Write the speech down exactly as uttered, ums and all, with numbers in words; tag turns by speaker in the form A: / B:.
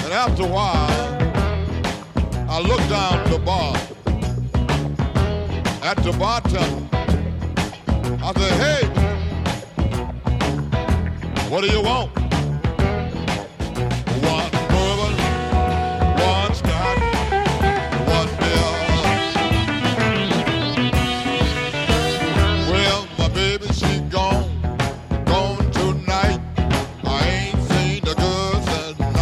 A: And after a while, I looked down the bar at the bartender. I said, hey, what do you want?